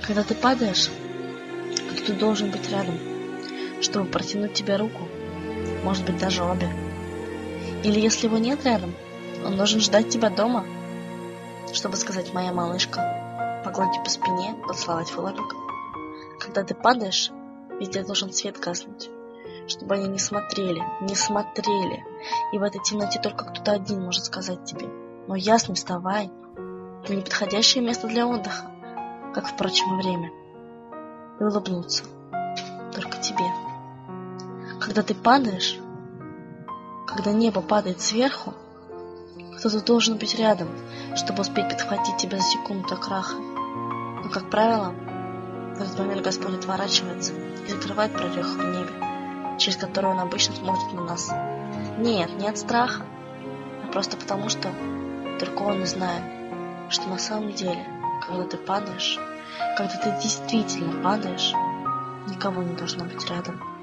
Когда ты падаешь, кто-то должен быть рядом, чтобы протянуть тебе руку, может быть, даже обе. Или если его нет рядом, он должен ждать тебя дома, чтобы сказать «моя малышка», погладить по спине, поцеловать в лобик. Когда ты падаешь, везде должен свет гаснуть, чтобы они не смотрели, и в этой темноте только кто-то один может сказать тебе: «Но ясно, вставай, это неподходящее место для отдыха», как, впрочем, и время, и улыбнуться только тебе. Когда ты падаешь, когда небо падает сверху, кто-то должен быть рядом, чтобы успеть подхватить тебя за секунду до краха. Но, как правило, в этот момент Господь отворачивается и закрывает прореху в небе, через которую Он обычно смотрит на нас. Нет, не от страха, а просто потому, что только Он и знает, что на самом деле, когда ты падаешь, когда ты действительно падаешь, никого не должно быть рядом.